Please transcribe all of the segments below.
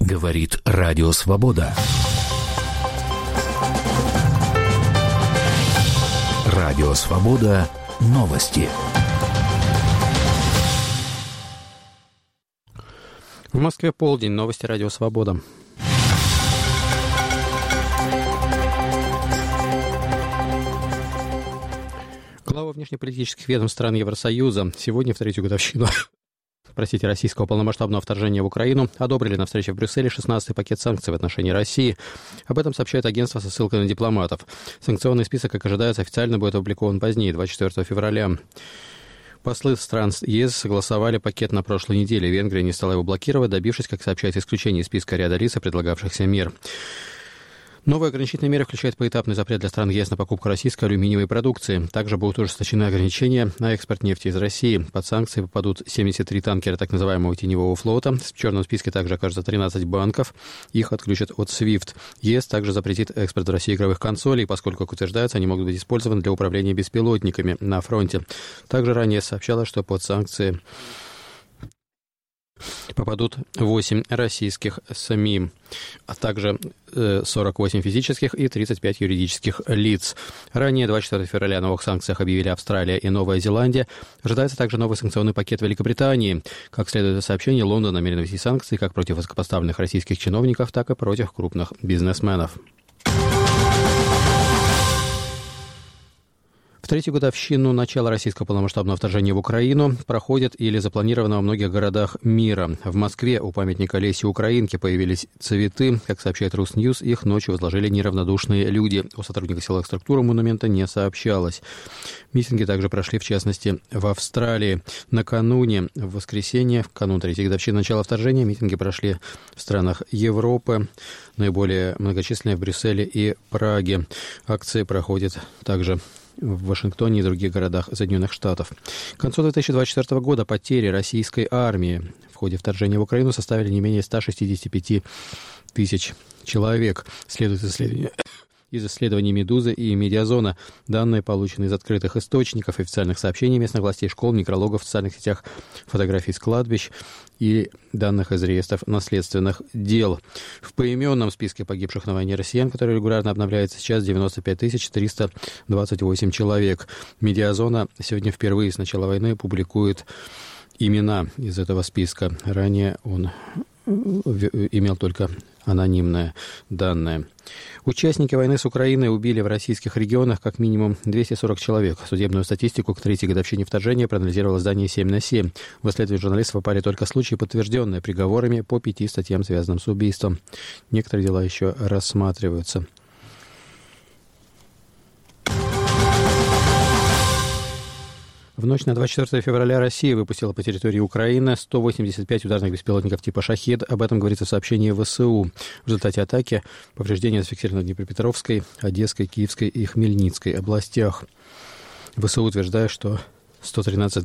Говорит Радио Свобода. Радио Свобода. Новости. В Москве полдень. Новости Радио Свобода. Глава внешнеполитических ведомств стран Евросоюза сегодня в третью годовщину российского полномасштабного вторжения в Украину одобрили на встрече в Брюсселе 16-й пакет санкций в отношении России. Об этом сообщает агентство со ссылкой на дипломатов. Санкционный список, как ожидается, официально будет опубликован позднее, 24 февраля. Послы стран ЕС согласовали пакет на прошлой неделе. Венгрия не стала его блокировать, добившись, как сообщается, исключения из списка ряда лиц и предлагавшихся мер. Новые ограничительные меры включают поэтапный запрет для стран ЕС на покупку российской алюминиевой продукции. Также будут ужесточены ограничения на экспорт нефти из России. Под санкции попадут 73 танкера так называемого теневого флота. В черном списке также окажется 13 банков. Их отключат от SWIFT. ЕС также запретит экспорт в Россию игровых консолей, поскольку, как утверждается, они могут быть использованы для управления беспилотниками на фронте. Также ранее сообщалось, что под санкции попадут 8 российских СМИ, а также 48 физических и 35 юридических лиц. Ранее, 24 февраля, о новых санкциях объявили Австралия и Новая Зеландия. Ожидается также новый санкционный пакет Великобритании. Как следует из сообщений, Лондон намерен ввести санкции как против высокопоставленных российских чиновников, так и против крупных бизнесменов. В третью годовщину начала российского полномасштабного вторжения в Украину проходит или запланировано во многих городах мира. В Москве у памятника Лесе Украинке появились цветы. Как сообщает Русньюз, их ночью возложили неравнодушные люди. О сотрудниках силовых структур монумента не сообщалось. Митинги также прошли, в частности, в Австралии. Накануне, в воскресенье, в канун третьей годовщины начала вторжения, митинги прошли в странах Европы, наиболее многочисленные в Брюсселе и Праге. Акции проходят также в Вашингтоне и других городах Соединенных Штатов. К концу 2024 года потери российской армии в ходе вторжения в Украину составили не менее 165 тысяч человек. Следует из исследований «Медузы» и «Медиазона». Данные получены из открытых источников, официальных сообщений местных властей, школ, некрологов в социальных сетях, фотографий с кладбищ и данных из реестров наследственных дел. В поименном списке погибших на войне россиян, который регулярно обновляется сейчас, 95 328 человек. «Медиазона» сегодня впервые с начала войны публикует имена из этого списка. Ранее он имел только анонимные данные. Участники войны с Украиной убили в российских регионах как минимум 240 человек. Судебную статистику к третьей годовщине вторжения проанализировало издание «7/7». В исследование журналистов попали только случаи, подтвержденные приговорами по 5 статьям, связанным с убийством. Некоторые дела еще рассматриваются. В ночь на 24 февраля Россия выпустила по территории Украины 185 ударных беспилотников типа «Шахед». Об этом говорится в сообщении ВСУ. В результате атаки повреждения зафиксированы в Днепропетровской, Одесской, Киевской и Хмельницкой областях. ВСУ утверждает, что 113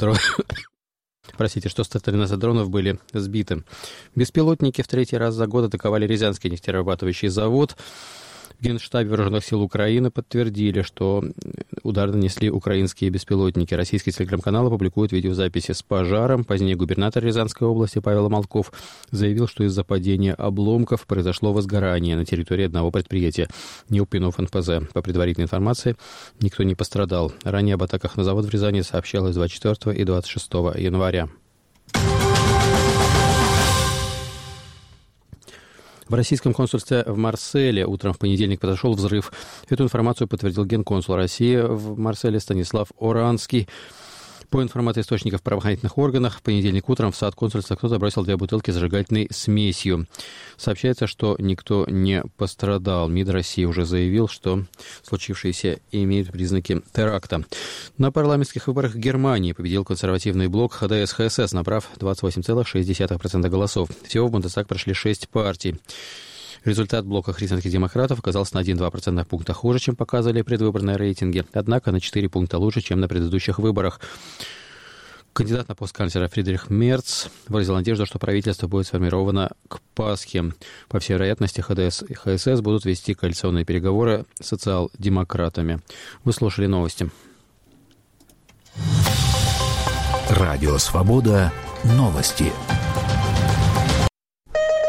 дронов были сбиты. Беспилотники в третий раз за год атаковали Рязанский нефтерабатывающий завод. В Генштабе Вооруженных сил Украины подтвердили, что удар нанесли украинские беспилотники. Российские телеграм-каналы публикуют видеозаписи с пожаром. Позднее губернатор Рязанской области Павел Малков заявил, что из-за падения обломков произошло возгорание на территории одного предприятия, не упомянув НПЗ. По предварительной информации, никто не пострадал. Ранее об атаках на завод в Рязани сообщалось 24 и 26 января. В российском консульстве в Марселе утром в понедельник произошел взрыв. Эту информацию подтвердил генконсул России в Марселе Станислав Оранский. По информации источников в правоохранительных органах, в понедельник утром в сад консульства кто-то бросил 2 бутылки с зажигательной смесью. Сообщается, что никто не пострадал. МИД России уже заявил, что случившееся имеет признаки теракта. На парламентских выборах в Германии победил консервативный блок ХДС-ХСС, набрав 28,6% голосов. Всего в Бундестаг прошли 6 партий. Результат блока христианских демократов оказался на 1,2% пункта хуже, чем показывали предвыборные рейтинги, однако на 4 пункта лучше, чем на предыдущих выборах. Кандидат на пост канцлера Фридрих Мерц выразил надежду, что правительство будет сформировано к Пасхе. По всей вероятности, ХДС и ХСС будут вести коалиционные переговоры с социал-демократами. Вы слушали новости. Радио «Свобода». Новости.